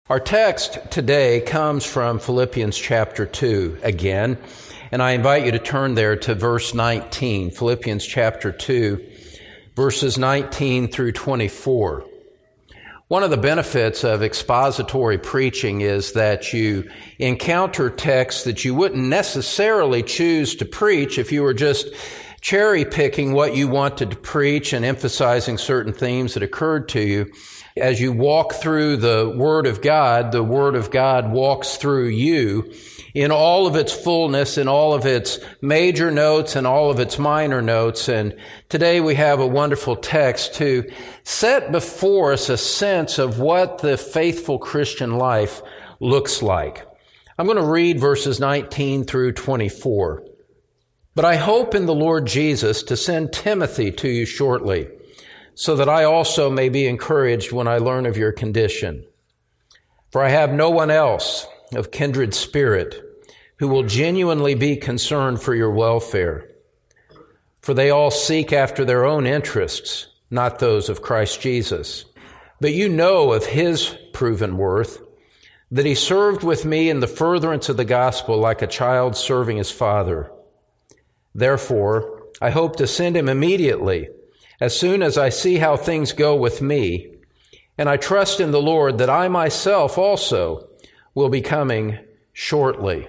Our text today comes from Philippians chapter 2 again, and I invite you to turn there to verse 19, Philippians chapter 2, verses 19 through 24. One of the benefits of expository preaching is that you encounter texts that you wouldn't necessarily choose to preach if you were just cherry-picking what you wanted to preach and emphasizing certain themes that occurred to you. As you walk through the Word of God walks through you in all of its fullness, in all of its major notes and all of its minor notes. And today we have a wonderful text to set before us a sense of what the faithful Christian life looks like. I'm going to read verses 19 through 24. But I hope in the Lord Jesus to send Timothy to you shortly, so that I also may be encouraged when I learn of your condition. For I have no one else of kindred spirit who will genuinely be concerned for your welfare. For they all seek after their own interests, not those of Christ Jesus. But you know of his proven worth, that he served with me in the furtherance of the gospel like a child serving his father. Therefore, I hope to send him immediately, as soon as I see how things go with me, and I trust in the Lord that I myself also will be coming shortly.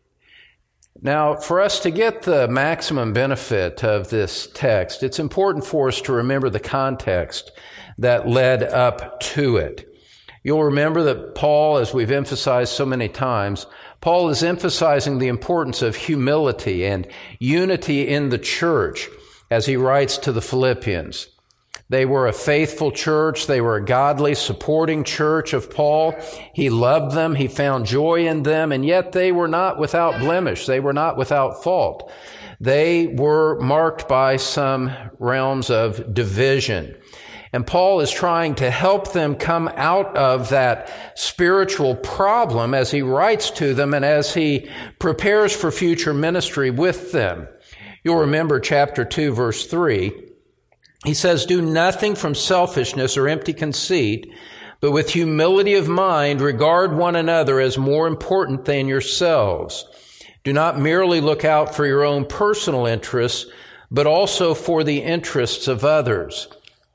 Now, for us to get the maximum benefit of this text, it's important for us to remember the context that led up to it. You'll remember that Paul, as we've emphasized so many times, Paul is emphasizing the importance of humility and unity in the church as he writes to the Philippians. They were a faithful church. They were a godly, supporting church of Paul. He loved them. He found joy in them, and yet they were not without blemish. They were not without fault. They were marked by some realms of division. And Paul is trying to help them come out of that spiritual problem as he writes to them and as he prepares for future ministry with them. You'll remember chapter 2, verse 3. He says, "Do nothing from selfishness or empty conceit, but with humility of mind regard one another as more important than yourselves. Do not merely look out for your own personal interests, but also for the interests of others."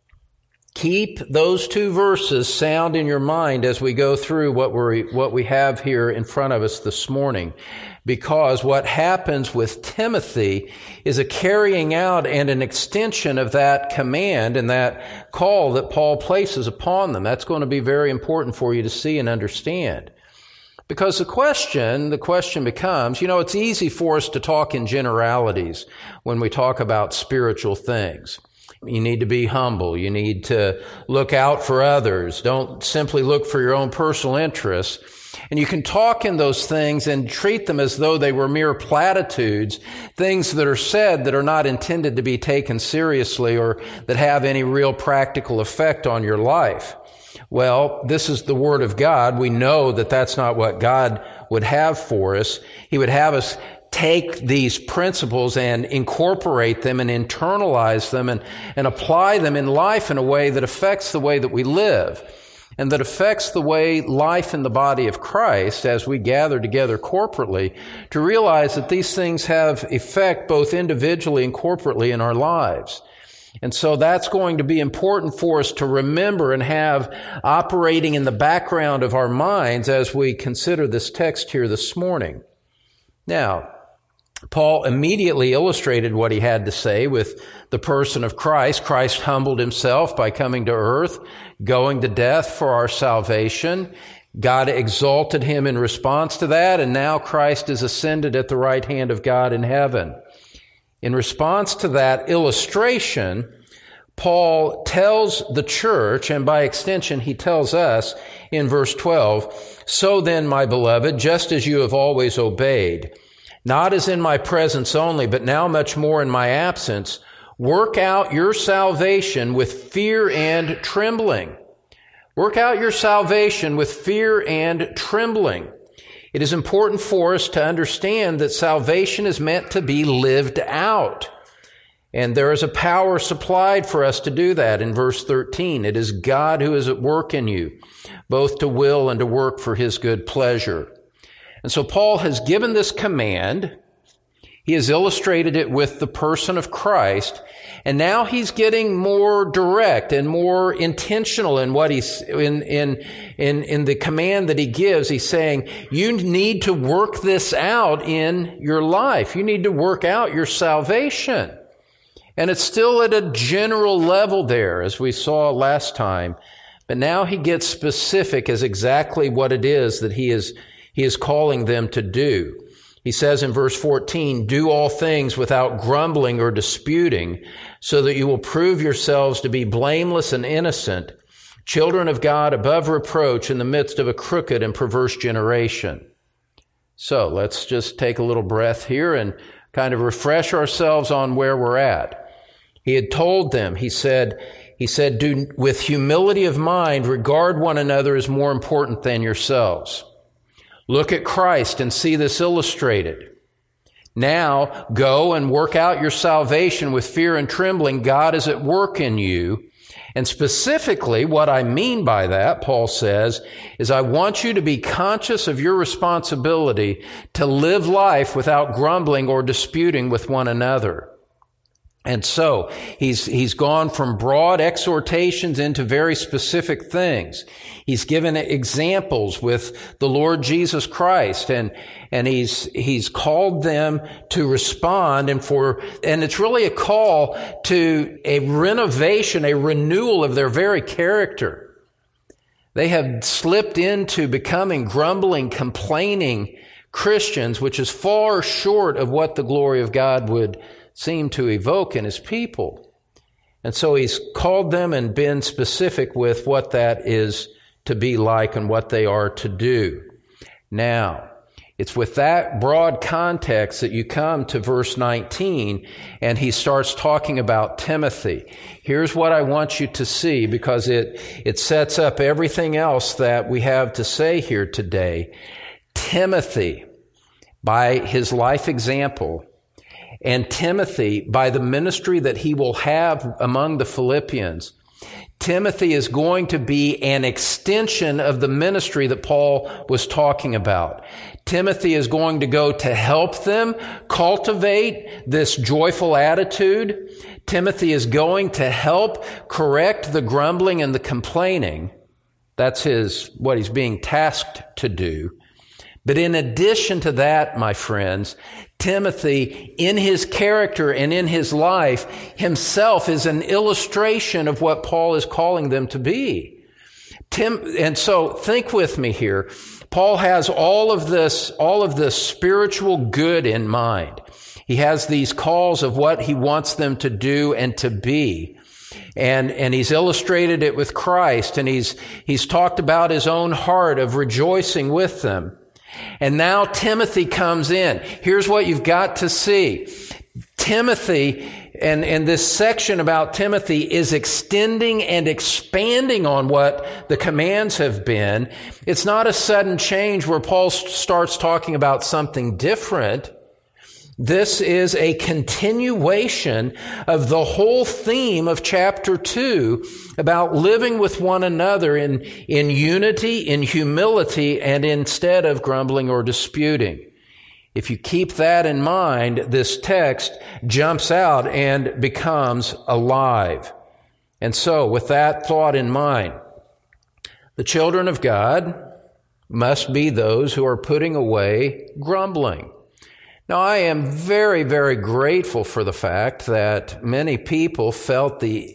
Keep those two verses sound in your mind as we go through what we have here in front of us this morning. Because what happens with Timothy is a carrying out and an extension of that command and that call that Paul places upon them. That's going to be very important for you to see and understand. Because the question becomes, it's easy for us to talk in generalities when we talk about spiritual things. You need to be humble. You need to look out for others. Don't simply look for your own personal interests. And you can talk in those things and treat them as though they were mere platitudes, things that are said that are not intended to be taken seriously or that have any real practical effect on your life. Well, this is the Word of God. We know that that's not what God would have for us. He would have us take these principles and incorporate them and internalize them and apply them in life in a way that affects the way that we live and that affects the way life in the body of Christ as we gather together corporately to realize that these things have effect both individually and corporately in our lives. And so that's going to be important for us to remember and have operating in the background of our minds as we consider this text here this morning. Now, Paul immediately illustrated what he had to say with the person of Christ. Christ humbled himself by coming to earth, going to death for our salvation. God exalted him in response to that, and now Christ is ascended at the right hand of God in heaven. In response to that illustration, Paul tells the church, and by extension he tells us in verse 12, "So then, my beloved, just as you have always obeyed, not as in my presence only, but now much more in my absence, work out your salvation with fear and trembling." Work out your salvation with fear and trembling. It is important for us to understand that salvation is meant to be lived out. And there is a power supplied for us to do that in verse 13. It is God who is at work in you, both to will and to work for his good pleasure. And so Paul has given this command. He has illustrated it with the person of Christ. And now he's getting more direct and more intentional in what he's, in the command that he gives. He's saying, you need to work this out in your life. You need to work out your salvation. And it's still at a general level there, as we saw last time. But now he gets specific as exactly what it is that he is calling them to do. He says in verse 14, do all things without grumbling or disputing, so that you will prove yourselves to be blameless and innocent, children of God above reproach in the midst of a crooked and perverse generation. So let's just take a little breath here and kind of refresh ourselves on where we're at. He had told them, he said, do with humility of mind, regard one another as more important than yourselves. Look at Christ and see this illustrated. Now go and work out your salvation with fear and trembling. God is at work in you. And specifically, what I mean by that, Paul says, is I want you to be conscious of your responsibility to live life without grumbling or disputing with one another. And so he's gone from broad exhortations into very specific things. He's given examples with the Lord Jesus Christ, and he's called them to respond, and it's really a call to a renovation, a renewal of their very character. They have slipped into becoming grumbling, complaining Christians, which is far short of what the glory of God would seem to evoke in his people. And so he's called them and been specific with what that is to be like and what they are to do. Now, it's with that broad context that you come to verse 19, and he starts talking about Timothy. Here's what I want you to see, because it sets up everything else that we have to say here today. Timothy, by his life example, and Timothy, by the ministry that he will have among the Philippians, Timothy is going to be an extension of the ministry that Paul was talking about. Timothy is going to go to help them cultivate this joyful attitude. Timothy is going to help correct the grumbling and the complaining. That's what he's being tasked to do. But in addition to that, my friends, Timothy, in his character and in his life, himself is an illustration of what Paul is calling them to be. And so think with me here. Paul has all of this spiritual good in mind. He has these calls of what he wants them to do and to be. And he's illustrated it with Christ, and he's talked about his own heart of rejoicing with them. And now Timothy comes in. Here's what you've got to see. Timothy, and this section about Timothy is extending and expanding on what the commands have been. It's not a sudden change where Paul starts talking about something different. This is a continuation of the whole theme of chapter 2 about living with one another in unity, in humility, and instead of grumbling or disputing. If you keep that in mind, this text jumps out and becomes alive. And so, with that thought in mind, the children of God must be those who are putting away grumbling. Now, I am very, very grateful for the fact that many people felt the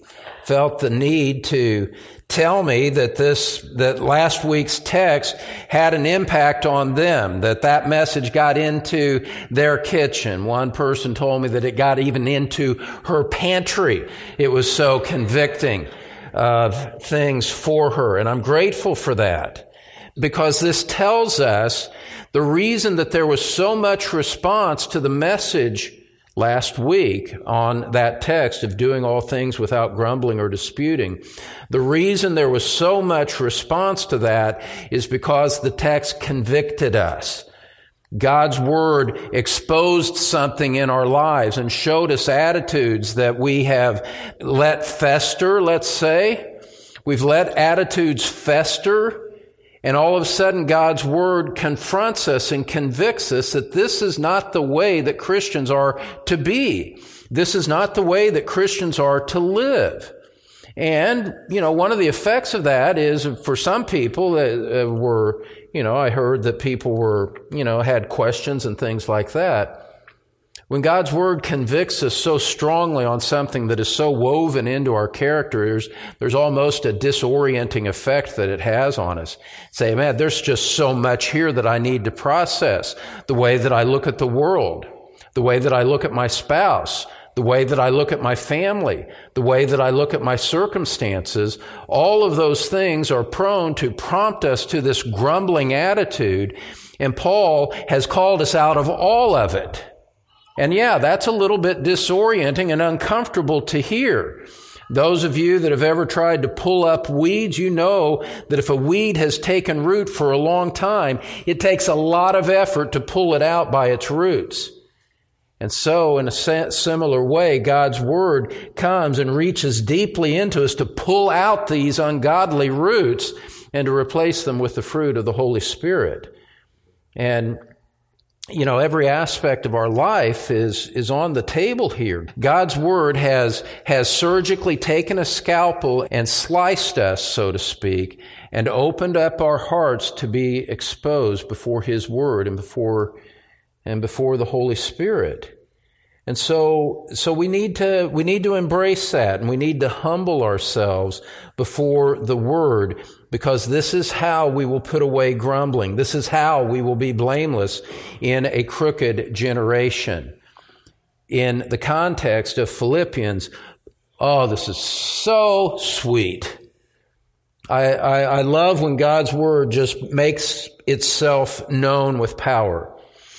need to tell me that last week's text had an impact on them, that message got into their kitchen. One person told me that it got even into her pantry. It was so convicting of things for her. And I'm grateful for that, because this tells us the reason that there was so much response to the message last week on that text of doing all things without grumbling or disputing. The reason there was so much response to that is because the text convicted us. God's Word exposed something in our lives and showed us attitudes that we have let fester, let's say. We've let attitudes fester, and all of a sudden God's Word confronts us and convicts us that this is not the way that Christians are to be. This is not the way that Christians are to live. And, one of the effects of that is for some people that were, I heard that people were, had questions and things like that. When God's Word convicts us so strongly on something that is so woven into our characters, there's almost a disorienting effect that it has on us. Say, man, there's just so much here that I need to process. The way that I look at the world, the way that I look at my spouse, the way that I look at my family, the way that I look at my circumstances, all of those things are prone to prompt us to this grumbling attitude, and Paul has called us out of all of it. And yeah, that's a little bit disorienting and uncomfortable to hear. Those of you that have ever tried to pull up weeds, you know that if a weed has taken root for a long time, it takes a lot of effort to pull it out by its roots. And so, in a similar way, God's Word comes and reaches deeply into us to pull out these ungodly roots and to replace them with the fruit of the Holy Spirit. And, every aspect of our life is on the table here. God's Word has surgically taken a scalpel and sliced us, so to speak, and opened up our hearts to be exposed before His Word and before the Holy Spirit. And so we need to embrace that, and we need to humble ourselves before the Word, because this is how we will put away grumbling. This is how we will be blameless in a crooked generation. In the context of Philippians, this is so sweet. I love when God's Word just makes itself known with power.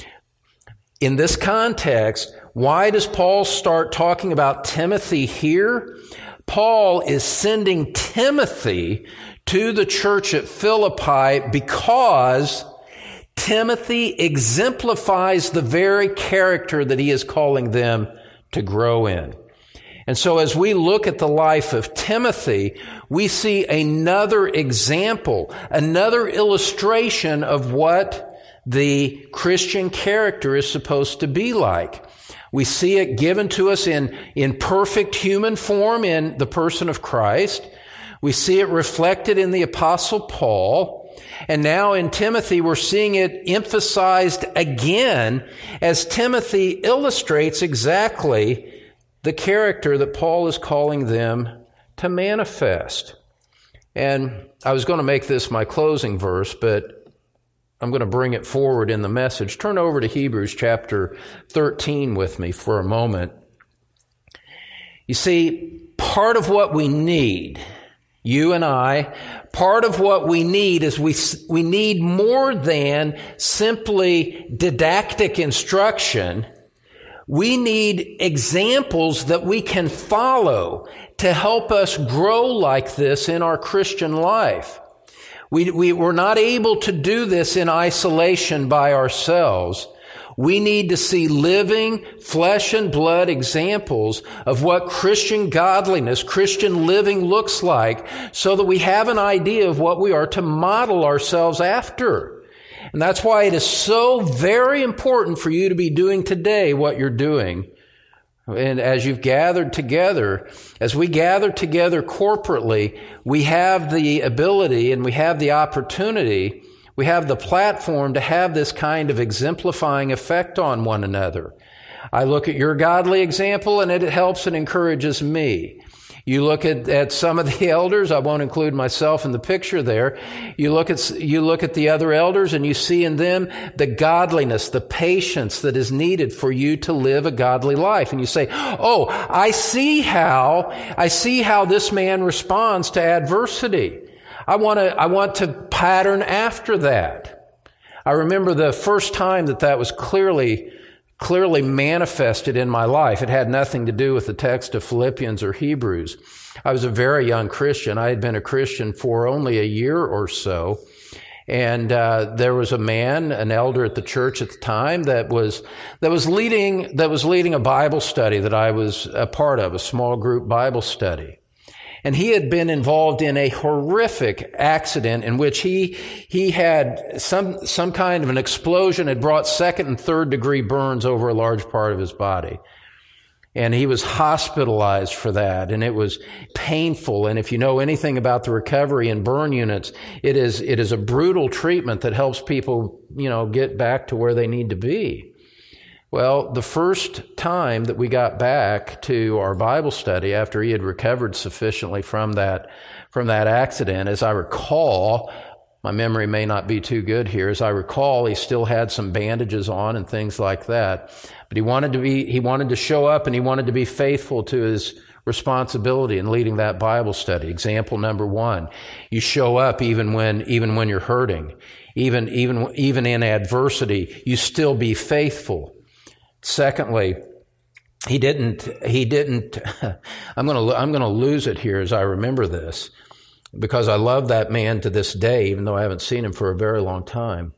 In this context, why does Paul start talking about Timothy here? Paul is sending Timothy to the church at Philippi because Timothy exemplifies the very character that he is calling them to grow in. And so as we look at the life of Timothy, we see another example, another illustration of what the Christian character is supposed to be like. We see it given to us in perfect human form in the person of Christ. We see it reflected in the Apostle Paul. And now in Timothy, we're seeing it emphasized again as Timothy illustrates exactly the character that Paul is calling them to manifest. And I was going to make this my closing verse, but I'm going to bring it forward in the message. Turn over to Hebrews chapter 13 with me for a moment. You see, part of what we need, you and I, part of what we need is we need more than simply didactic instruction. We need examples that we can follow to help us grow like this in our Christian life. We're not able to do this in isolation by ourselves. We need to see living, flesh and blood examples of what Christian godliness, Christian living looks like, so that we have an idea of what we are to model ourselves after. And that's why it is so very important for you to be doing today what you're doing. And as you've gathered together, as we gather together corporately, we have the ability and we have the opportunity, we have the platform to have this kind of exemplifying effect on one another. I look at your godly example and it helps and encourages me. You look at some of the elders, I won't include myself in the picture there. You look at the other elders and you see in them the godliness, the patience that is needed for you to live a godly life. And you say, oh, I see how this man responds to adversity. I want to pattern after that. I remember the first time that was clearly manifested in my life. It had nothing to do with the text of Philippians or Hebrews. I was a very young Christian. I had been a Christian for only a year or so. And there was a man, an elder at the church at the time, that was leading a Bible study that I was a part of, a small group Bible study. And he had been involved in a horrific accident in which he had some kind of an explosion had brought second and third degree burns over a large part of his body. And he was hospitalized for that, and it was painful. And if you know anything about the recovery in burn units, it is a brutal treatment that helps people, get back to where they need to be. Well, the first time that we got back to our Bible study after he had recovered sufficiently from that accident, as I recall, my memory may not be too good here. As I recall, he still had some bandages on and things like that. But he wanted to show up, and he wanted to be faithful to his responsibility in leading that Bible study. Example number 1, you show up even when you're hurting, even in adversity, you still be faithful. Secondly, he didn't, I'm going to lose it here as I remember this, because I love that man to this day, even though I haven't seen him for a very long time.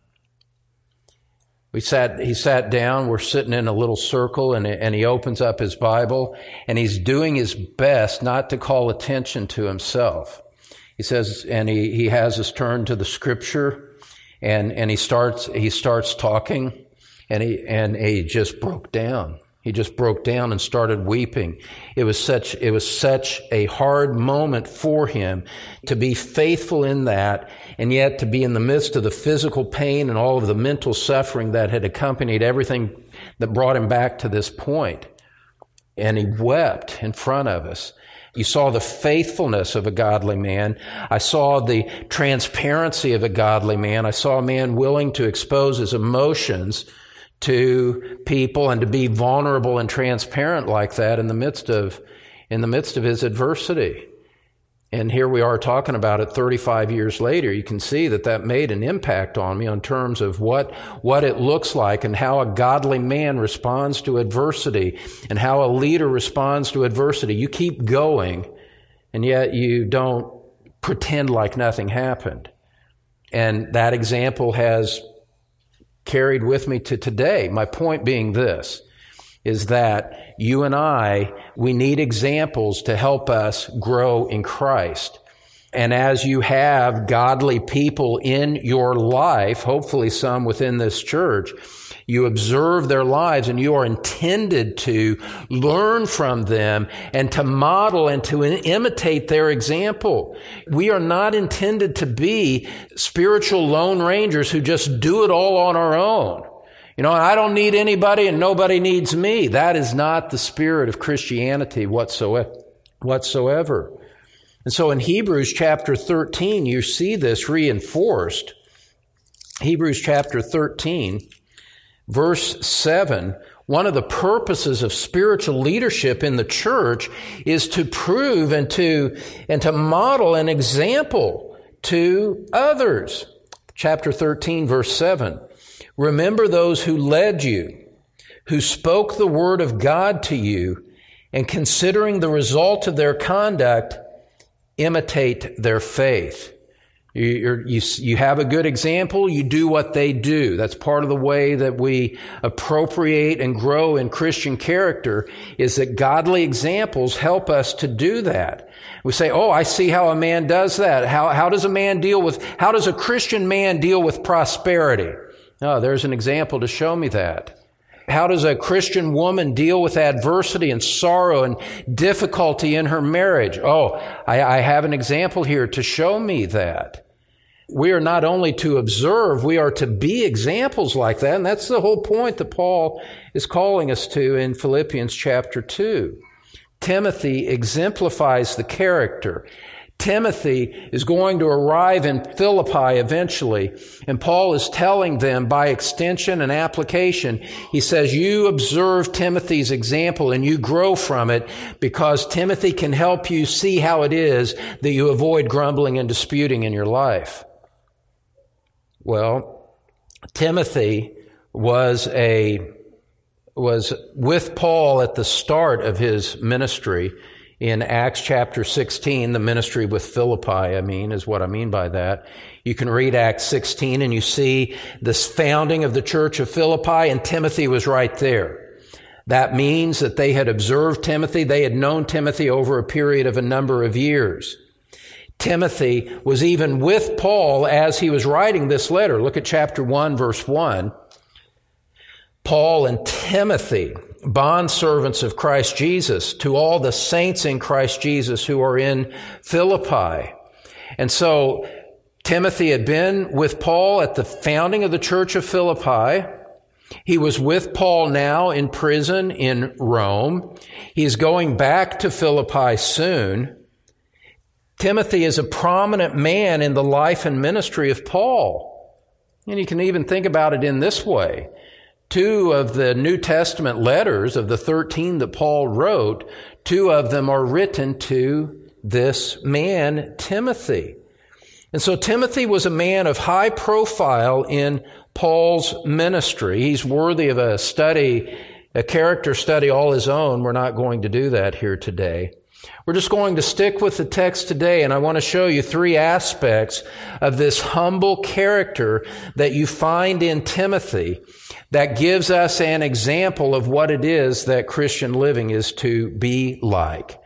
He sat down, we're sitting in a little circle, and he opens up his Bible, and he's doing his best not to call attention to himself. He says, and he has us turn to the scripture, and he starts talking, and he just broke down. He just broke down and started weeping. It was such a hard moment for him to be faithful in that, and yet to be in the midst of the physical pain and all of the mental suffering that had accompanied everything that brought him back to this point. And he wept in front of us. You saw the faithfulness of a godly man. I saw the transparency of a godly man. I saw a man willing to expose his emotions to people and to be vulnerable and transparent like that in the midst of his adversity. And here we are talking about it 35 years later. You can see that made an impact on me on terms of what it looks like and how a godly man responds to adversity and how a leader responds to adversity. You keep going, and yet you don't pretend like nothing happened. And that example has carried with me to today. My point being this, is that you and we need examples to help us grow in Christ. And as you have godly people in your life, hopefully some within this church, you observe their lives and you are intended to learn from them and to model and to imitate their example. We are not intended to be spiritual lone rangers who just do it all on our own. I don't need anybody and nobody needs me. That is not the spirit of Christianity whatsoever. And so in Hebrews chapter 13, you see this reinforced. Hebrews chapter 13, verse 7, one of the purposes of spiritual leadership in the church is to prove and to model an example to others. Chapter 13, verse 7. Remember those who led you, who spoke the word of God to you, and considering the result of their conduct, imitate their faith. You have a good example, you do what they do. That's part of the way that we appropriate and grow in Christian character, is that godly examples help us to do that. We say, I see how a man does that. How does a Christian man deal with prosperity? There's an example to show me that. How does a Christian woman deal with adversity and sorrow and difficulty in her marriage? I have an example here to show me that. We are not only to observe, we are to be examples like that. And that's the whole point that Paul is calling us to in Philippians chapter 2. Timothy exemplifies the character. Timothy is going to arrive in Philippi eventually, and Paul is telling them by extension and application, he says, you observe Timothy's example and you grow from it, because Timothy can help you see how it is that you avoid grumbling and disputing in your life. Well, Timothy was with Paul at the start of his ministry in Acts chapter 16, the ministry with Philippi, is what I mean by that. You can read Acts 16 and you see this founding of the church of Philippi, and Timothy was right there. That means that they had observed Timothy. They had known Timothy over a period of a number of years. Timothy was even with Paul as he was writing this letter. Look at chapter 1, verse 1. Paul and Timothy, bondservants of Christ Jesus, to all the saints in Christ Jesus who are in Philippi. And so Timothy had been with Paul at the founding of the church of Philippi. He was with Paul now in prison in Rome. He is going back to Philippi soon. Timothy is a prominent man in the life and ministry of Paul. And you can even think about it in this way. 2 of the New Testament letters of the 13 that Paul wrote, 2 of them are written to this man, Timothy. And so Timothy was a man of high profile in Paul's ministry. He's worthy of a study, a character study all his own. We're not going to do that here today. We're just going to stick with the text today, and I want to show you 3 aspects of this humble character that you find in Timothy that gives us an example of what it is that Christian living is to be like.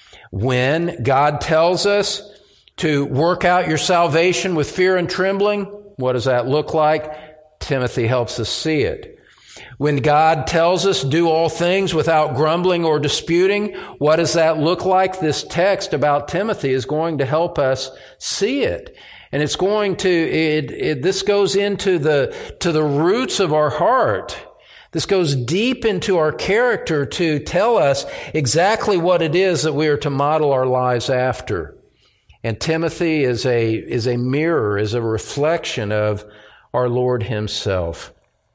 When God tells us to work out your salvation with fear and trembling, what does that look like? Timothy helps us see it. When God tells us do all things without grumbling or disputing, what does that look like? This text about Timothy is going to help us see it. And it's going to, this goes into the roots of our heart. This goes deep into our character to tell us exactly what it is that we are to model our lives after. And Timothy is a mirror, is a reflection of our Lord himself.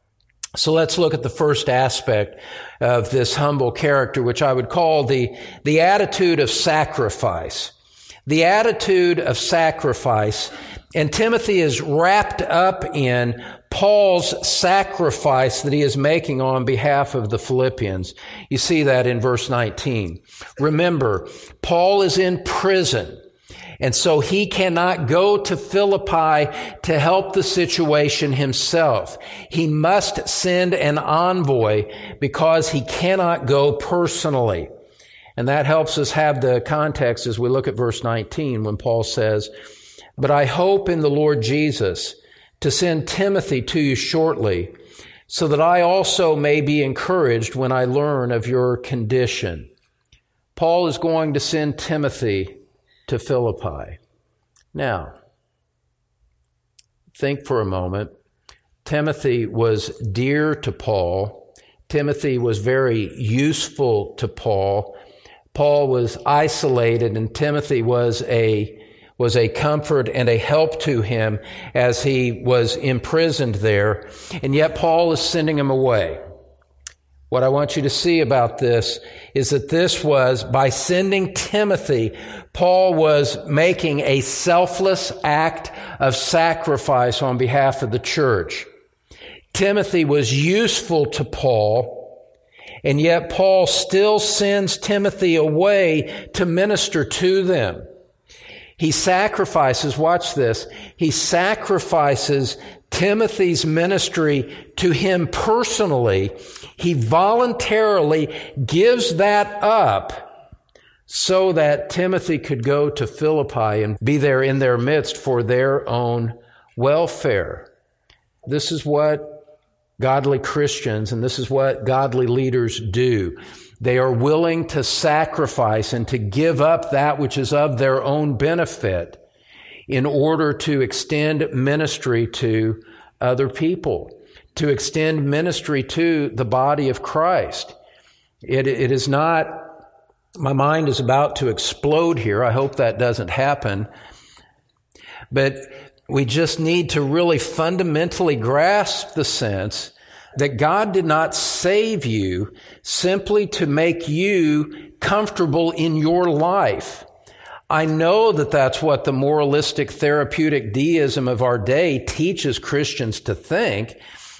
So let's look at the first aspect of this humble character, which I would call the attitude of sacrifice. The attitude of sacrifice. And Timothy is wrapped up in Paul's sacrifice that he is making on behalf of the Philippians. You see that in verse 19. Remember, Paul is in prison. And so he cannot go to Philippi to help the situation himself. He must send an envoy because he cannot go personally. And that helps us have the context as we look at verse 19 when Paul says, "But I hope in the Lord Jesus to send Timothy to you shortly, so that I also may be encouraged when I learn of your condition." Paul is going to send Timothy to Philippi. Now, think for a moment. Timothy was dear to Paul. Timothy was very useful to Paul. Paul was isolated, and Timothy was a comfort and a help to him as he was imprisoned there. And yet Paul is sending him away. What I want you to see about this is that this was, by sending Timothy, Paul was making a selfless act of sacrifice on behalf of the church. Timothy was useful to Paul, and yet Paul still sends Timothy away to minister to them. He sacrifices, watch this, he sacrifices Timothy's ministry to him personally. He voluntarily gives that up so that Timothy could go to Philippi and be there in their midst for their own welfare. This is what godly Christians and this is what godly leaders do. They are willing to sacrifice and to give up that which is of their own benefit in order to extend ministry to other people, to extend ministry to the body of Christ. It is not, my mind is about to explode here. I hope that doesn't happen. But we just need to really fundamentally grasp the sense that God did not save you simply to make you comfortable in your life. I know that that's what the moralistic therapeutic deism of our day teaches Christians to think,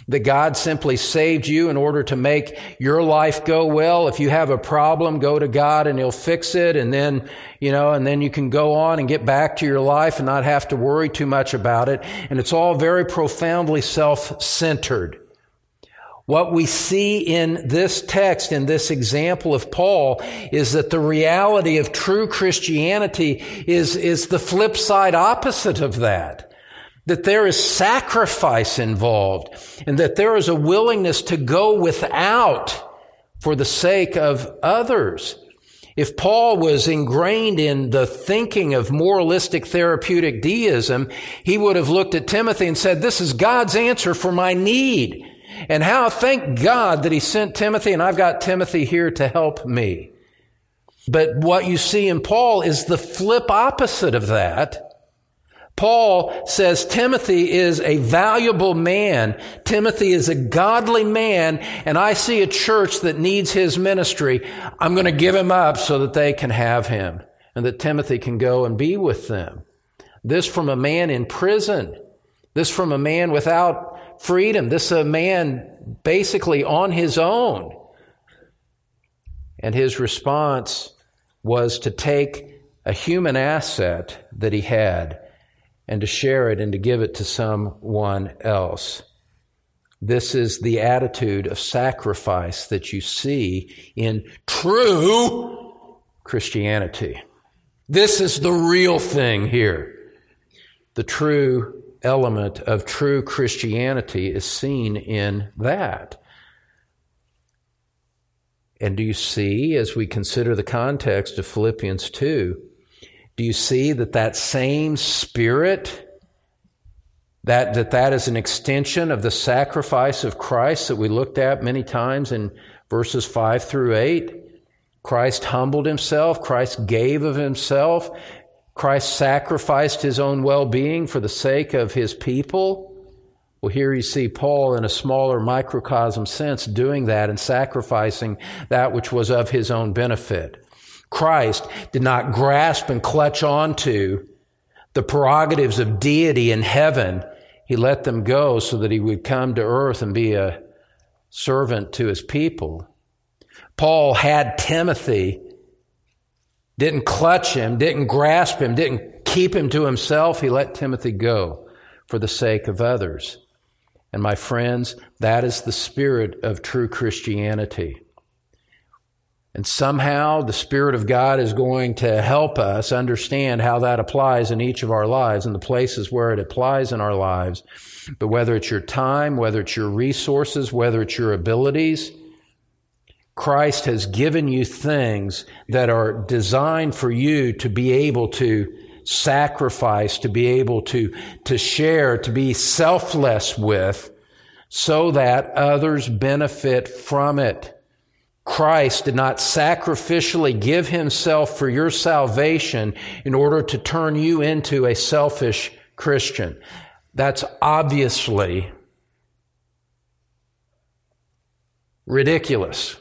that God simply saved you in order to make your life go well. If you have a problem, go to God and He'll fix it, and then you can go on and get back to your life and not have to worry too much about it. And it's all very profoundly self-centered. What we see in this text, in this example of Paul, is that the reality of true Christianity is the flip side opposite of that. That there is sacrifice involved, and that there is a willingness to go without for the sake of others. If Paul was ingrained in the thinking of moralistic therapeutic deism, he would have looked at Timothy and said, this is God's answer for my need. And thank God that He sent Timothy, and I've got Timothy here to help me. But what you see in Paul is the flip opposite of that. Paul says Timothy is a valuable man. Timothy is a godly man, and I see a church that needs his ministry. I'm going to give him up so that they can have him, and that Timothy can go and be with them. This from a man in prison. This from a man without freedom. This a man basically on his own. And his response was to take a human asset that he had and to share it and to give it to someone else. This is the attitude of sacrifice that you see in true Christianity. This is the real thing here. The true element of true Christianity is seen in that. And do you see, as we consider the context of Philippians 2, do you see that same spirit, that is an extension of the sacrifice of Christ that we looked at many times in verses 5 through 8? Christ humbled Himself. Christ gave of Himself. Christ sacrificed His own well-being for the sake of His people. Well, here you see Paul in a smaller microcosm sense doing that and sacrificing that which was of his own benefit. Christ did not grasp and clutch onto the prerogatives of deity in heaven. He let them go so that He would come to earth and be a servant to His people. Paul had Timothy, didn't clutch him, didn't grasp him, didn't keep him to himself. He let Timothy go for the sake of others. And my friends, that is the spirit of true Christianity. And somehow the Spirit of God is going to help us understand how that applies in each of our lives and the places where it applies in our lives. But whether it's your time, whether it's your resources, whether it's your abilities, Christ has given you things that are designed for you to be able to sacrifice, to be able to share, to be selfless with, so that others benefit from it. Christ did not sacrificially give Himself for your salvation in order to turn you into a selfish Christian. That's obviously ridiculous.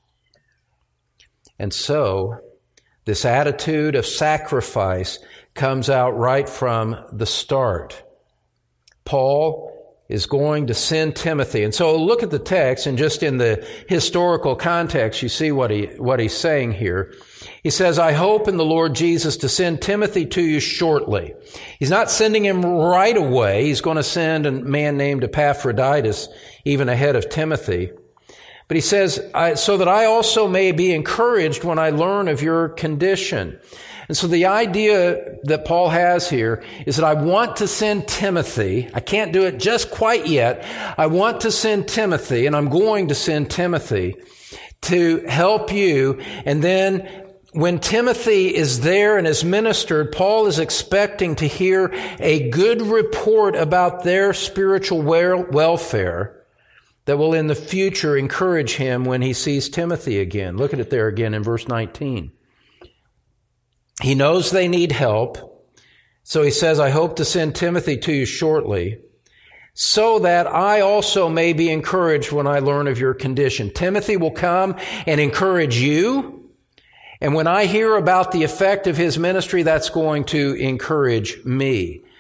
And so, this attitude of sacrifice comes out right from the start. Paul is going to send Timothy. And so look at the text, and just in the historical context, you see what he's saying here. He says, I hope in the Lord Jesus to send Timothy to you shortly. He's not sending him right away. He's going to send a man named Epaphroditus even ahead of Timothy. But he says, so that I also may be encouraged when I learn of your condition. And so the idea that Paul has here is that I want to send Timothy. I can't do it just quite yet. I want to send Timothy, and I'm going to send Timothy to help you. And then when Timothy is there and is ministered, Paul is expecting to hear a good report about their spiritual welfare that will in the future encourage him when he sees Timothy again. Look at it there again in verse 19. He knows they need help, so he says, I hope to send Timothy to you shortly, so that I also may be encouraged when I learn of your condition. Timothy will come and encourage you, and when I hear about the effect of his ministry, that's going to encourage me.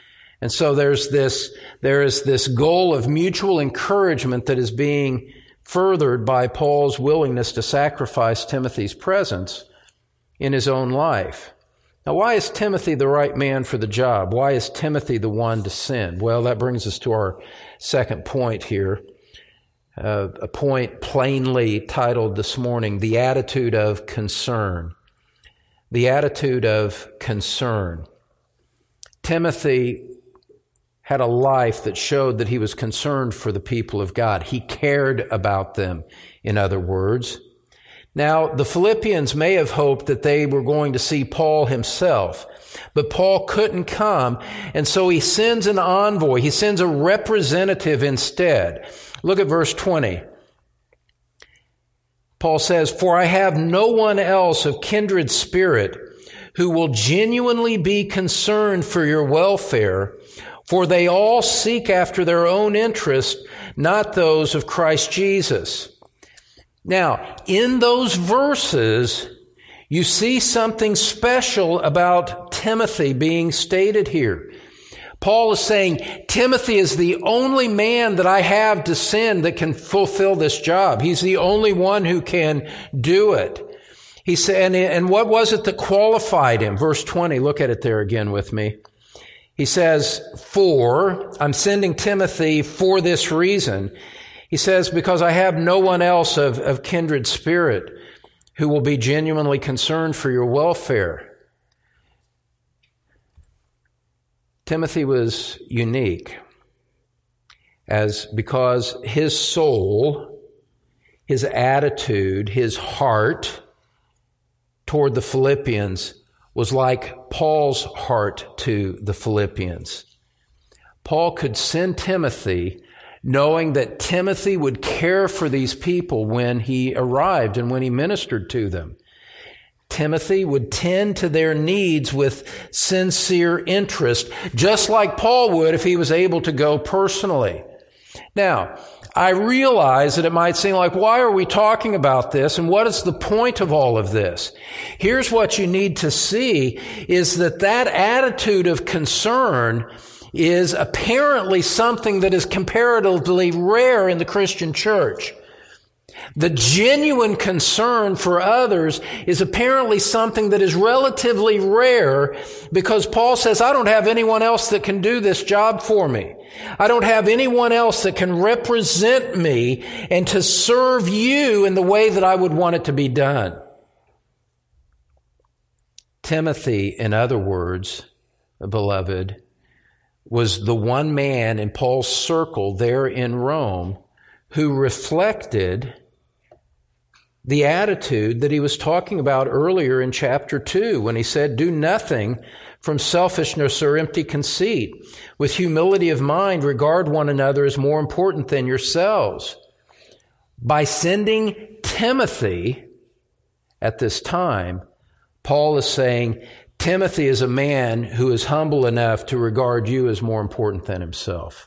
And so there is this goal of mutual encouragement that is being furthered by Paul's willingness to sacrifice Timothy's presence in his own life. Now, why is Timothy the right man for the job? Why is Timothy the one to send? Well, that brings us to our second point here, a point plainly titled this morning, the attitude of concern. The attitude of concern. Timothy had a life that showed that he was concerned for the people of God. He cared about them, in other words. Now, the Philippians may have hoped that they were going to see Paul himself, but Paul couldn't come, and so he sends an envoy. He sends a representative instead. Look at verse 20. Paul says, "For I have no one else of kindred spirit who will genuinely be concerned for your welfare, for they all seek after their own interest, not those of Christ Jesus." Now, in those verses, you see something special about Timothy being stated here. Paul is saying, Timothy is the only man that I have to send that can fulfill this job. He's the only one who can do it. He said, and what was it that qualified him? Verse 20, look at it there again with me. He says, I'm sending Timothy for this reason. He says, because I have no one else of kindred spirit who will be genuinely concerned for your welfare. Timothy was unique because his soul, his attitude, his heart toward the Philippians was like Paul's heart to the Philippians. Paul could send Timothy knowing that Timothy would care for these people when he arrived and when he ministered to them. Timothy would tend to their needs with sincere interest, just like Paul would if he was able to go personally. Now, I realize that it might seem like, why are we talking about this? And what is the point of all of this? Here's what you need to see is that attitude of concern is apparently something that is comparatively rare in the Christian church. The genuine concern for others is apparently something that is relatively rare because Paul says, I don't have anyone else that can do this job for me. I don't have anyone else that can represent me and to serve you in the way that I would want it to be done. Timothy, in other words, beloved, was the one man in Paul's circle there in Rome who reflected the attitude that he was talking about earlier in chapter 2 when he said, do nothing from selfishness or empty conceit. With humility of mind, regard one another as more important than yourselves. By sending Timothy at this time, Paul is saying, Timothy is a man who is humble enough to regard you as more important than himself.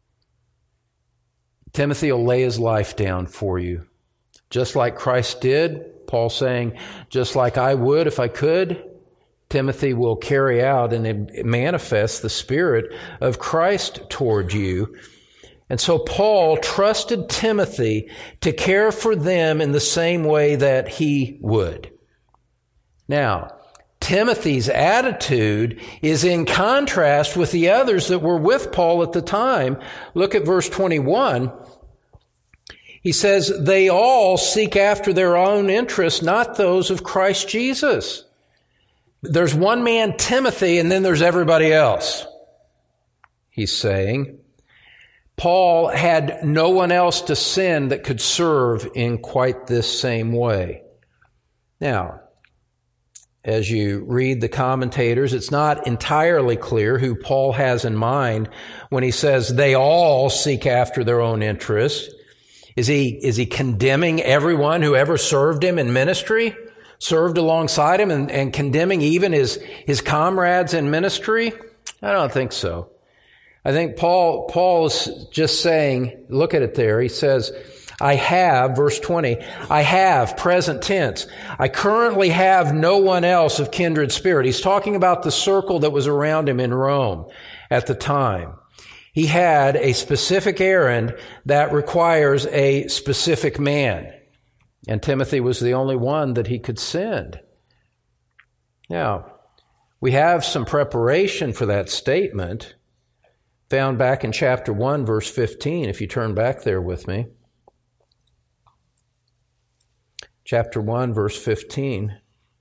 Timothy will lay his life down for you. Just like Christ did, Paul saying, just like I would if I could, Timothy will carry out and manifest the Spirit of Christ toward you. And so Paul trusted Timothy to care for them in the same way that he would. Now, Timothy's attitude is in contrast with the others that were with Paul at the time. Look at verse 21. He says, they all seek after their own interests, not those of Christ Jesus. There's one man, Timothy, and then there's everybody else. He's saying, Paul had no one else to send that could serve in quite this same way. Now, as you read the commentators, it's not entirely clear who Paul has in mind when he says they all seek after their own interests. Is he condemning everyone who ever served him in ministry, served alongside him, and condemning even his comrades in ministry? I don't think so. I think Paul is just saying, look at it there. He says, I have, verse 20, I have, present tense. I currently have no one else of kindred spirit. He's talking about the circle that was around him in Rome at the time. He had a specific errand that requires a specific man. And Timothy was the only one that he could send. Now, we have some preparation for that statement found back in chapter 1, verse 15, if you turn back there with me. Chapter 1, verse 15.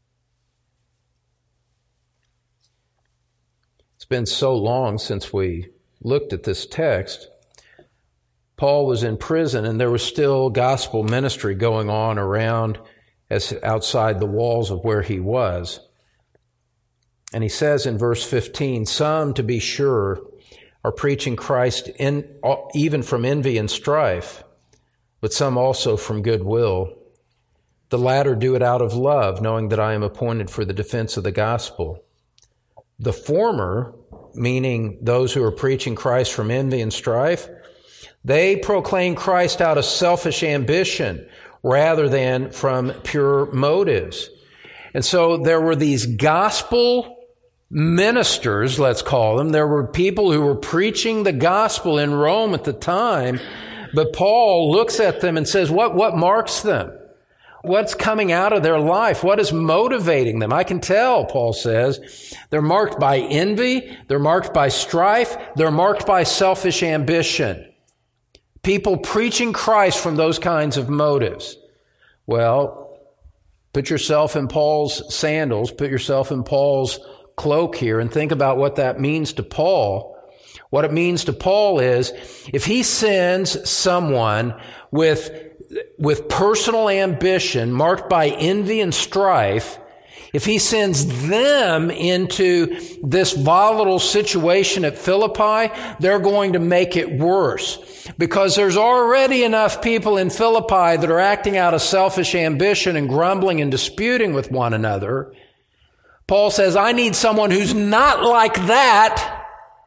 It's been so long since we looked at this text. Paul was in prison, and there was still gospel ministry going on around as outside the walls of where he was. And he says in verse 15, some, to be sure, are preaching Christ even from envy and strife, but some also from goodwill. The latter do it out of love, knowing that I am appointed for the defense of the gospel. The former, meaning those who are preaching Christ from envy and strife, they proclaim Christ out of selfish ambition rather than from pure motives. And so there were these gospel ministers, let's call them. There were people who were preaching the gospel in Rome at the time, but Paul looks at them and says, what marks them? What's coming out of their life? What is motivating them? I can tell, Paul says, they're marked by envy, they're marked by strife, they're marked by selfish ambition. People preaching Christ from those kinds of motives. Well, put yourself in Paul's sandals, put yourself in Paul's cloak here, and think about what that means to Paul. What it means to Paul is, if he sends someone with personal ambition marked by envy and strife, if he sends them into this volatile situation at Philippi, they're going to make it worse. Because there's already enough people in Philippi that are acting out of selfish ambition and grumbling and disputing with one another. Paul says, I need someone who's not like that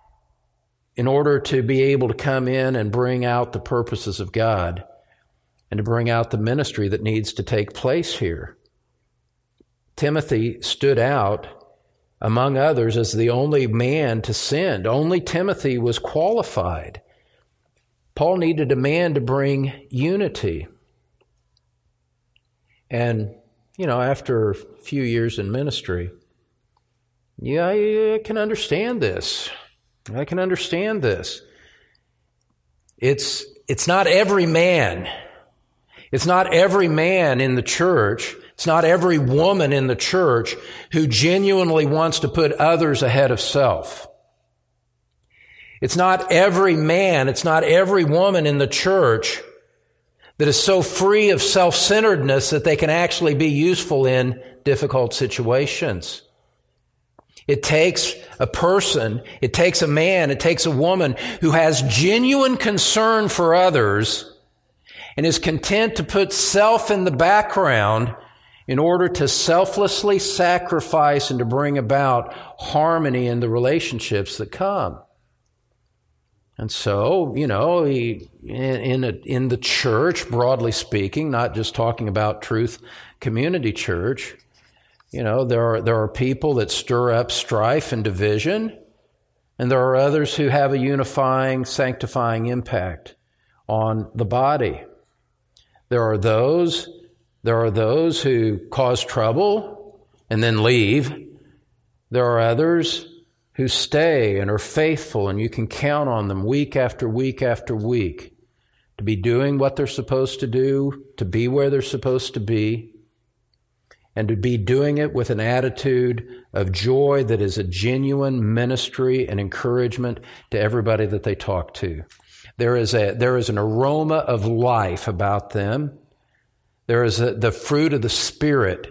in order to be able to come in and bring out the purposes of God and to bring out the ministry that needs to take place here. Timothy stood out among others as the only man to send. Only Timothy was qualified. Paul needed a man to bring unity. And, after a few years in ministry, I can understand this. I can understand this. It's not every man. It's not every man in the church. It's not every woman in the church who genuinely wants to put others ahead of self. It's not every man, it's not every woman in the church that is so free of self-centeredness that they can actually be useful in difficult situations. It takes a person, it takes a man, it takes a woman who has genuine concern for others and is content to put self in the background in order to selflessly sacrifice and to bring about harmony in the relationships that come. And so, in the church, broadly speaking, not just talking about Truth Community Church, there are people that stir up strife and division, and there are others who have a unifying, sanctifying impact on the body. There are those who cause trouble and then leave. There are others who stay and are faithful, and you can count on them week after week after week to be doing what they're supposed to do, to be where they're supposed to be, and to be doing it with an attitude of joy that is a genuine ministry and encouragement to everybody that they talk to. There is an aroma of life about them. There is the fruit of the Spirit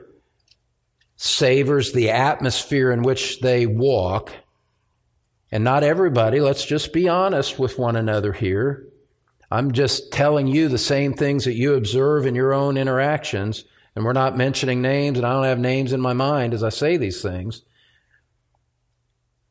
savors the atmosphere in which they walk. And not everybody, let's just be honest with one another here. I'm just telling you the same things that you observe in your own interactions, and we're not mentioning names, and I don't have names in my mind as I say these things.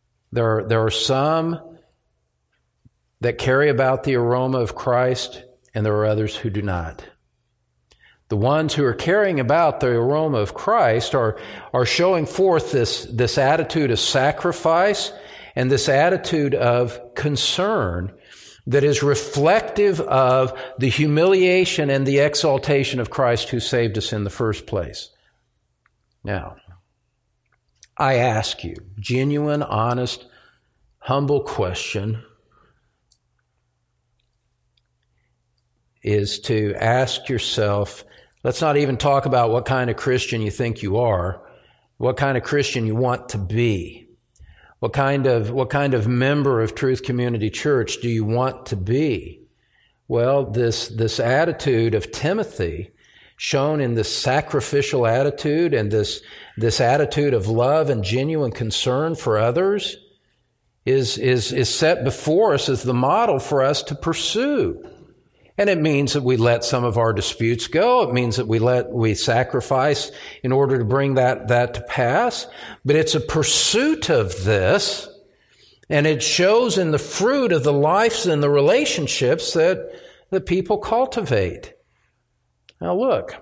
There are some that carry about the aroma of Christ and there are others who do not. The ones who are carrying about the aroma of Christ are showing forth this attitude of sacrifice and this attitude of concern that is reflective of the humiliation and the exaltation of Christ who saved us in the first place. Now, I ask you, genuine, honest, humble question is to ask yourself, let's not even talk about what kind of Christian you think you are, what kind of Christian you want to be. What kind of member of Truth Community Church do you want to be? Well, this attitude of Timothy, shown in this sacrificial attitude and this attitude of love and genuine concern for others, is set before us as the model for us to pursue. And it means that we let some of our disputes go. It means that we sacrifice in order to bring that to pass. But it's a pursuit of this, and it shows in the fruit of the lives and the relationships that people cultivate. Now look,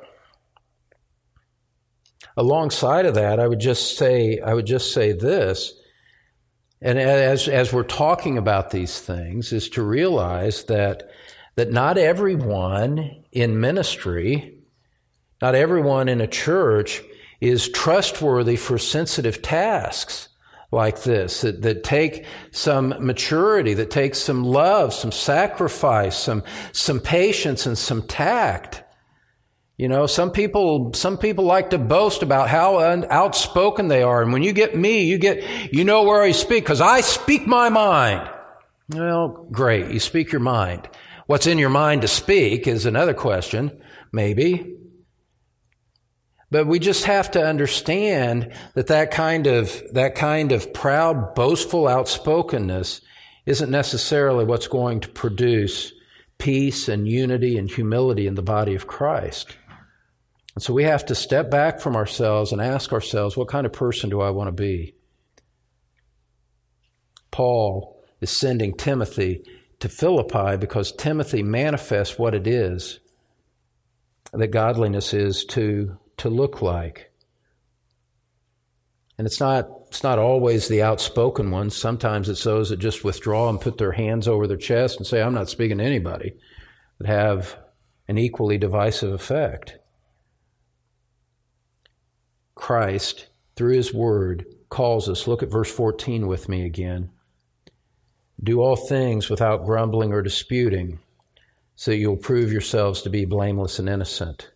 alongside of that, I would just say this, and as we're talking about these things, is to realize that not everyone in ministry, not everyone in a church is trustworthy for sensitive tasks like this, that take some maturity, that take some love, some sacrifice, some patience and some tact. You know, some people like to boast about how outspoken they are. And when you get me, you know where I speak, because I speak my mind. Well, great. You speak your mind. What's in your mind to speak is another question, maybe. But we just have to understand that kind of proud, boastful outspokenness isn't necessarily what's going to produce peace and unity and humility in the body of Christ. And so we have to step back from ourselves and ask ourselves, what kind of person do I want to be? Paul is sending Timothy to Philippi because Timothy manifests what it is that godliness is to look like. And it's not always the outspoken ones. Sometimes it's those that just withdraw and put their hands over their chest and say, I'm not speaking to anybody, that have an equally divisive effect. Christ, through His Word, calls us. Look at verse 14 with me again. Do all things without grumbling or disputing, so that you'll prove yourselves to be blameless and innocent.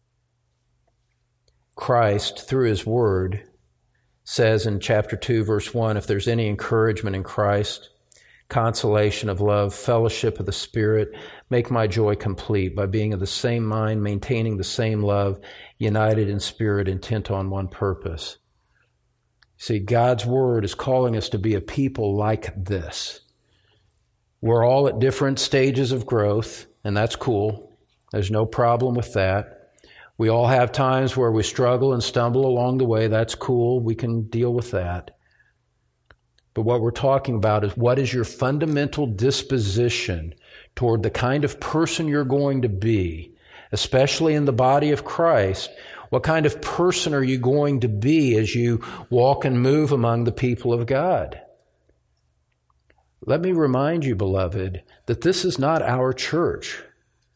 Christ, through His Word, says in chapter 2, verse 1, if there's any encouragement in Christ, consolation of love, fellowship of the Spirit, make my joy complete by being of the same mind, maintaining the same love, united in spirit, intent on one purpose. See, God's Word is calling us to be a people like this. We're all at different stages of growth, and that's cool. There's no problem with that. We all have times where we struggle and stumble along the way. That's cool. We can deal with that. But what we're talking about is, what is your fundamental disposition toward the kind of person you're going to be, especially in the body of Christ? What kind of person are you going to be as you walk and move among the people of God? Let me remind you, beloved, that this is not our church.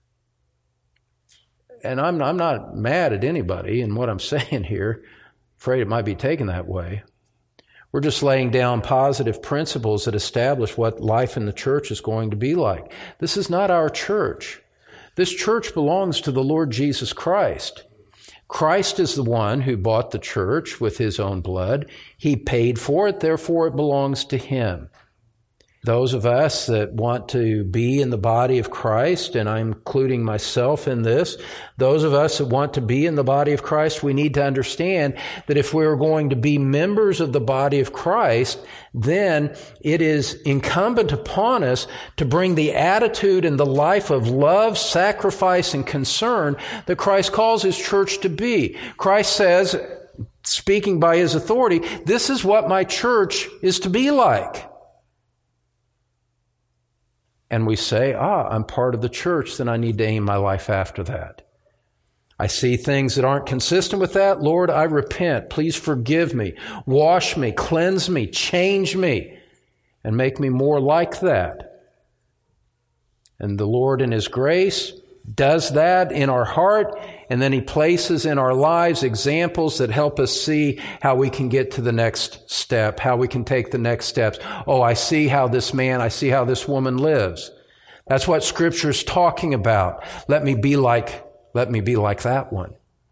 And I'm not mad at anybody in what I'm saying here. Afraid it might be taken that way. We're just laying down positive principles that establish what life in the church is going to be like. This is not our church. This church belongs to the Lord Jesus Christ. Christ is the one who bought the church with His own blood. He paid for it, therefore it belongs to Him. Those of us that want to be in the body of Christ, and I'm including myself in this, those of us that want to be in the body of Christ, we need to understand that if we're going to be members of the body of Christ, then it is incumbent upon us to bring the attitude and the life of love, sacrifice, and concern that Christ calls His church to be. Christ says, speaking by His authority, this is what my church is to be like. And we say, I'm part of the church, then I need to aim my life after that. I see things that aren't consistent with that. Lord, I repent. Please forgive me. Wash me, cleanse me, change me, and make me more like that. And the Lord in His grace does that in our heart, and then He places in our lives examples that help us see how we can get to the next step, how we can take the next steps. Oh, I see how this man, I see how this woman lives. That's what Scripture's talking about. Let me be like that one.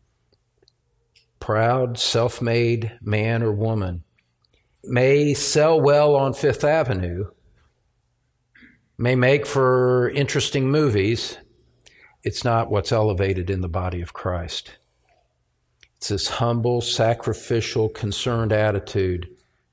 Proud, self-made man or woman may sell well on Fifth Avenue, may make for interesting movies. It's not what's elevated in the body of Christ. It's this humble, sacrificial, concerned attitude.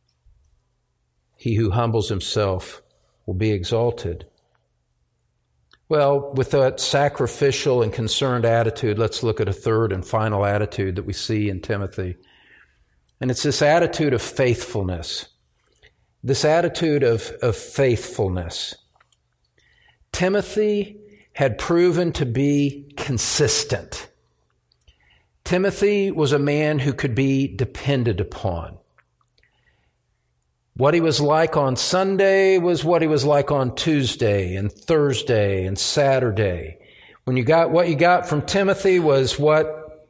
He who humbles himself will be exalted. Well, with that sacrificial and concerned attitude, let's look at a third and final attitude that we see in Timothy. And it's this attitude of faithfulness. This attitude of faithfulness. Timothy had proven to be consistent. Timothy was a man who could be depended upon. What he was like on Sunday was what he was like on Tuesday and Thursday and Saturday. What you got from Timothy was what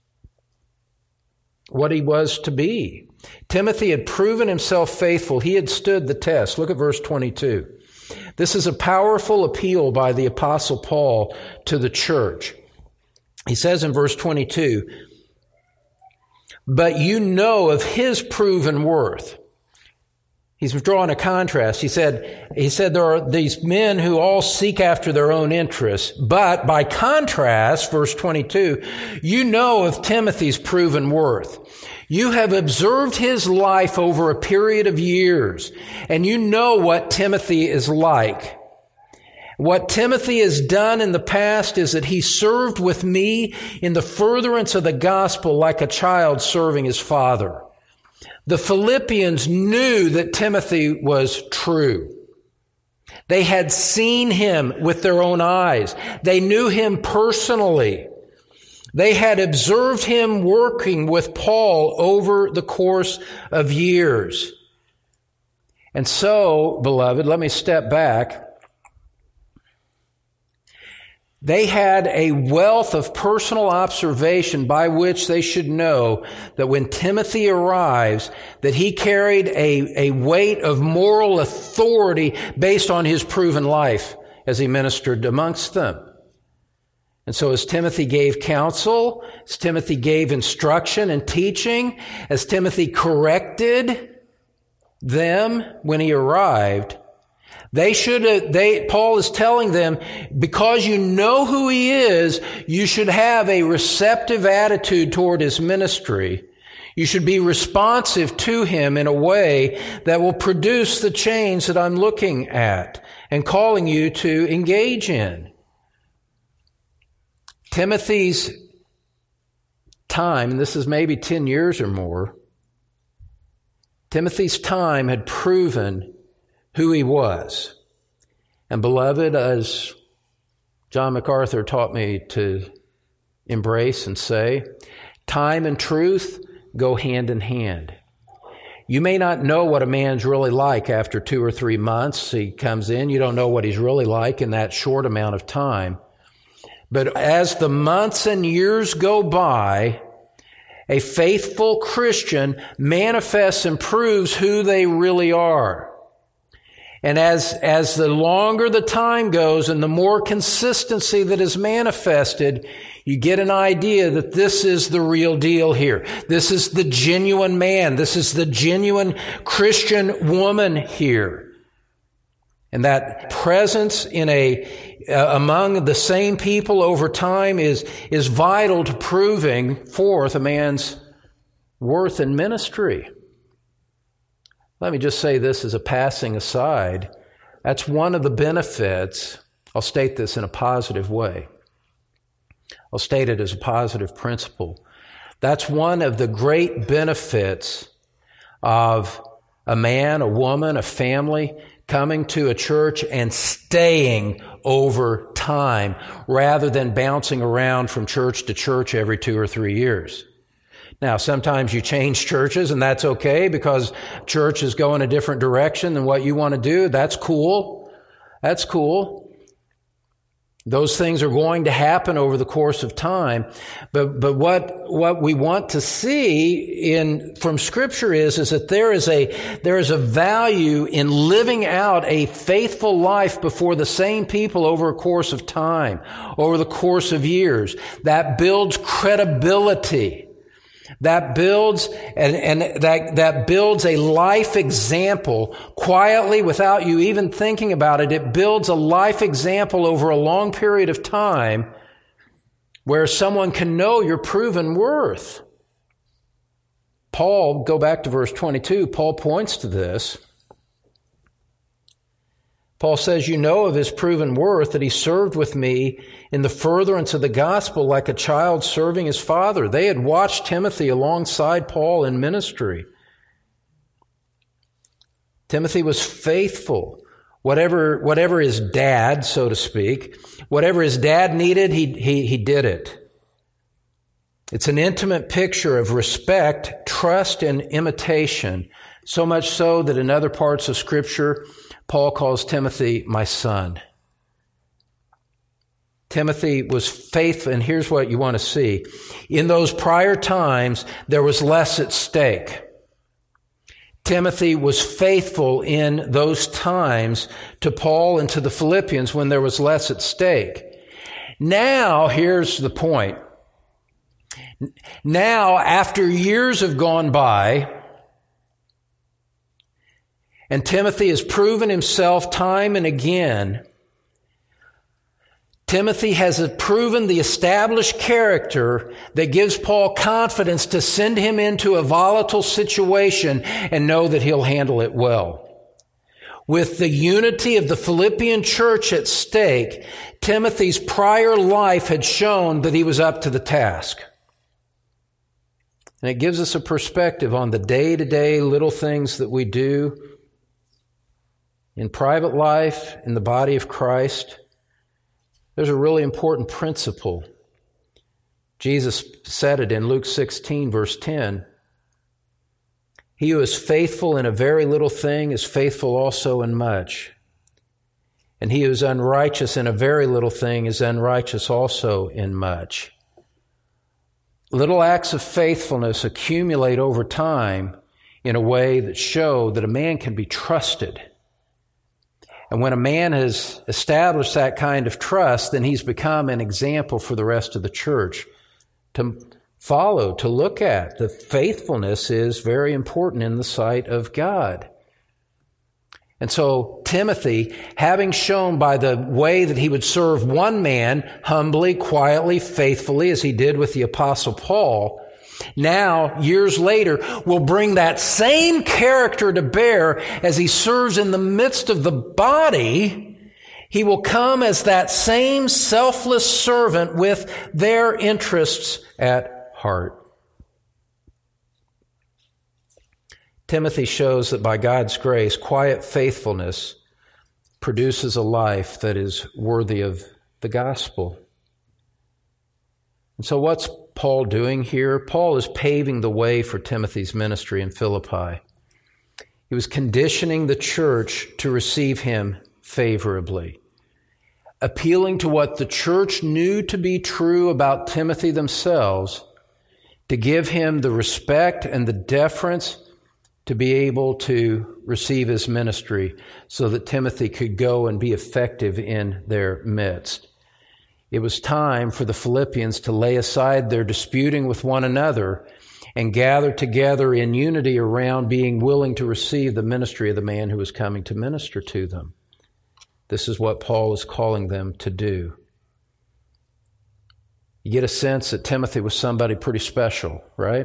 he was to be. Timothy had proven himself faithful. He had stood the test. Look at verse 22. This is a powerful appeal by the Apostle Paul to the church. He says in verse 22, but you know of his proven worth. He's drawing a contrast. He said there are these men who all seek after their own interests, but by contrast, verse 22, you know of Timothy's proven worth. You have observed his life over a period of years, and you know what Timothy is like. What Timothy has done in the past is that he served with me in the furtherance of the gospel like a child serving his father. The Philippians knew that Timothy was true. They had seen him with their own eyes. They knew him personally. They had observed him working with Paul over the course of years. And so, beloved, let me step back. They had a wealth of personal observation by which they should know that when Timothy arrives, that he carried a weight of moral authority based on his proven life as he ministered amongst them. And so as Timothy gave counsel, as Timothy gave instruction and teaching, as Timothy corrected them when he arrived, Paul is telling them, because you know who he is, you should have a receptive attitude toward his ministry. You should be responsive to him in a way that will produce the change that I'm looking at and calling you to engage in. Timothy's time, and this is maybe 10 years or more, Timothy's time had proven who he was. And beloved, as John MacArthur taught me to embrace and say, time and truth go hand in hand. You may not know what a man's really like after 2 or 3 months. He comes in, you don't know what he's really like in that short amount of time. But as the months and years go by, a faithful Christian manifests and proves who they really are. And as the longer the time goes and the more consistency that is manifested, you get an idea that this is the real deal here. This is the genuine man. This is the genuine Christian woman here. And that presence among the same people over time is vital to proving forth a man's worth in ministry. Let me just say this as a passing aside. That's one of the benefits. I'll state this in a positive way. I'll state it as a positive principle. That's one of the great benefits of a man, a woman, a family coming to a church and staying over time rather than bouncing around from church to church every 2 or 3 years. Now, sometimes you change churches, and that's okay because church is going a different direction than what you want to do. That's cool. That's cool. Those things are going to happen over the course of time. But what we want to see from Scripture is that there is a value in living out a faithful life before the same people over a course of time, over the course of years. That builds credibility. That builds that builds a life example quietly without you even thinking about it. It builds a life example over a long period of time where someone can know your proven worth. Paul, go back to verse 22, Paul points to this. Paul says, you know of his proven worth, that he served with me in the furtherance of the gospel like a child serving his father. They had watched Timothy alongside Paul in ministry. Timothy was faithful. Whatever his dad, so to speak, whatever his dad needed, he did it. It's an intimate picture of respect, trust, and imitation, so much so that in other parts of Scripture, Paul calls Timothy my son. Timothy was faithful, and here's what you want to see. In those prior times, there was less at stake. Timothy was faithful in those times to Paul and to the Philippians when there was less at stake. Now, here's the point. Now, after years have gone by, and Timothy has proven himself time and again, Timothy has proven the established character that gives Paul confidence to send him into a volatile situation and know that he'll handle it well. With the unity of the Philippian church at stake, Timothy's prior life had shown that he was up to the task. And it gives us a perspective on the day-to-day little things that we do in private life, in the body of Christ. There's a really important principle. Jesus said it in Luke 16, verse 10. He who is faithful in a very little thing is faithful also in much. And he who is unrighteous in a very little thing is unrighteous also in much. Little acts of faithfulness accumulate over time in a way that show that a man can be trusted. And when a man has established that kind of trust, then he's become an example for the rest of the church to follow, to look at. The faithfulness is very important in the sight of God. And so Timothy, having shown by the way that he would serve one man humbly, quietly, faithfully, as he did with the Apostle Paul, now, years later, will bring that same character to bear as he serves in the midst of the body. He will come as that same selfless servant with their interests at heart. Timothy shows that by God's grace, quiet faithfulness produces a life that is worthy of the gospel. And so what's Paul doing here? Paul is paving the way for Timothy's ministry in Philippi. He was conditioning the church to receive him favorably, appealing to what the church knew to be true about Timothy themselves, to give him the respect and the deference to be able to receive his ministry so that Timothy could go and be effective in their midst. It was time for the Philippians to lay aside their disputing with one another and gather together in unity around being willing to receive the ministry of the man who was coming to minister to them. This is what Paul is calling them to do. You get a sense that Timothy was somebody pretty special, right?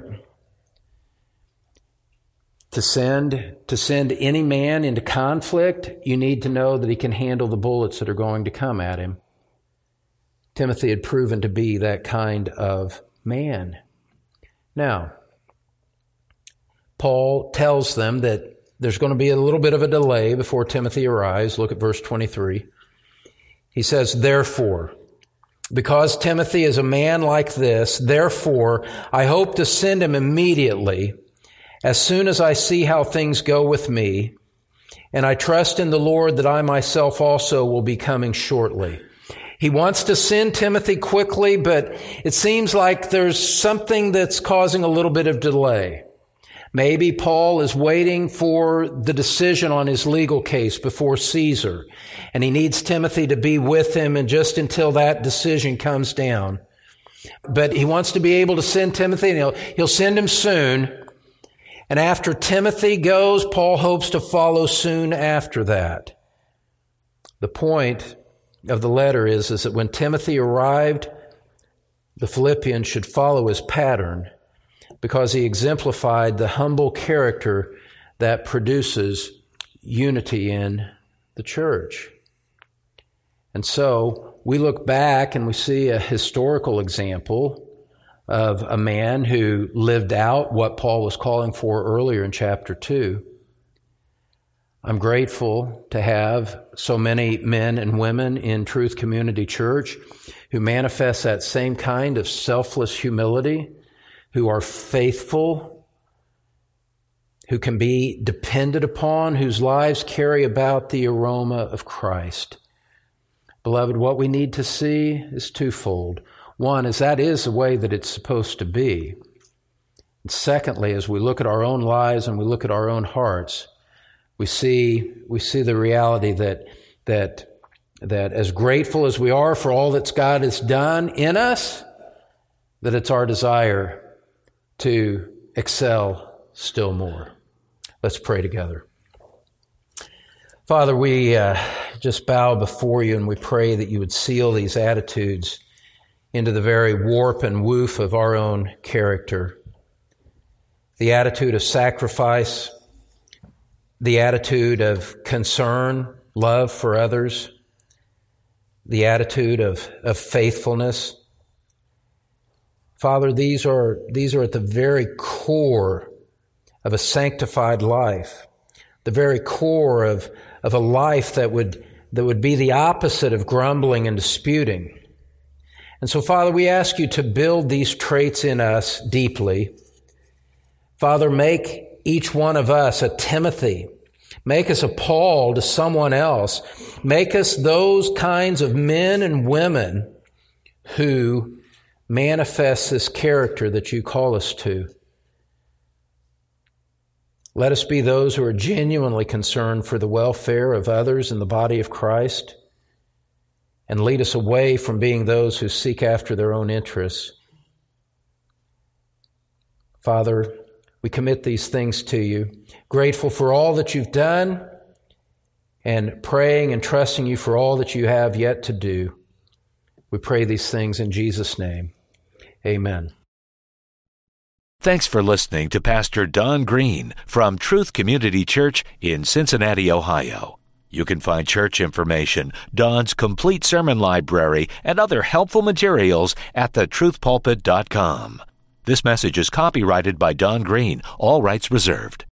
To send any man into conflict, you need to know that he can handle the bullets that are going to come at him. Timothy had proven to be that kind of man. Now, Paul tells them that there's going to be a little bit of a delay before Timothy arrives. Look at verse 23. He says, therefore, because Timothy is a man like this, therefore, I hope to send him immediately as soon as I see how things go with me, and I trust in the Lord that I myself also will be coming shortly. He wants to send Timothy quickly, but it seems like there's something that's causing a little bit of delay. Maybe Paul is waiting for the decision on his legal case before Caesar, and he needs Timothy to be with him and just until that decision comes down. But he wants to be able to send Timothy, and he'll send him soon. And after Timothy goes, Paul hopes to follow soon after that. The point of the letter is that when Timothy arrived, the Philippians should follow his pattern, because he exemplified the humble character that produces unity in the church. And so we look back and we see a historical example of a man who lived out what Paul was calling for earlier in chapter 2. I'm grateful to have so many men and women in Truth Community Church who manifest that same kind of selfless humility, who are faithful, who can be depended upon, whose lives carry about the aroma of Christ. Beloved, what we need to see is twofold. One is that is the way that it's supposed to be. And secondly, as we look at our own lives and we look at our own hearts, we see the reality that as grateful as we are for all that God has done in us, that it's our desire to excel still more. Let's pray together. Father, we just bow before you and we pray that you would seal these attitudes into the very warp and woof of our own character. The attitude of sacrifice, the attitude of concern, love for others, the attitude of faithfulness. Father, these are at the very core of a sanctified life, the very core of a life that would be the opposite of grumbling and disputing. And so, Father, we ask you to build these traits in us deeply. Father, make each one of us a Timothy. Make us a Paul to someone else. Make us those kinds of men and women who manifest this character that you call us to. Let us be those who are genuinely concerned for the welfare of others in the body of Christ, and lead us away from being those who seek after their own interests. Father, we commit these things to you, grateful for all that you've done, and praying and trusting you for all that you have yet to do. We pray these things in Jesus' name. Amen. Thanks for listening to Pastor Don Green from Truth Community Church in Cincinnati, Ohio. You can find church information, Don's complete sermon library, and other helpful materials at thetruthpulpit.com. This message is copyrighted by Don Green, all rights reserved.